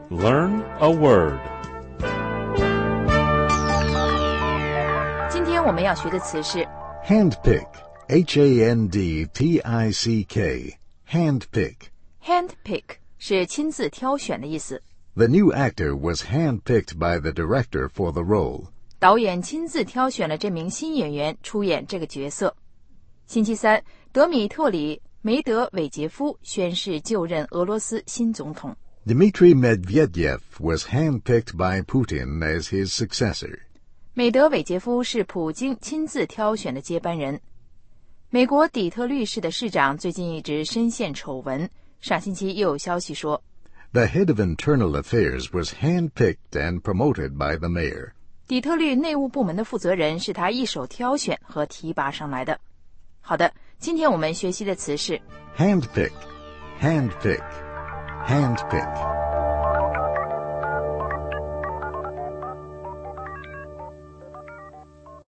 Learn a word. 今天我们要学的词是 Handpick, Handpick, handpick. handpick， 是亲自挑选的意思。 The new actor was handpicked by the director for the role. 导演亲自挑选了这名新演员出演这个角色。星期三，德米特里·梅德韦杰夫宣誓就任俄罗斯新总统。 Dmitry Medvedev was handpicked by Putin as his successor. 梅德韦杰夫是普京亲自挑选的接班人。美国底特律市的市长最近一直深陷丑闻，上星期又有消息说 The head of internal affairs was handpicked and promoted by the mayor. 底特律内务部门的负责人是他一手挑选和提拔上来的。好的，今天我们学习的词是 Handpick, handpick, handpick.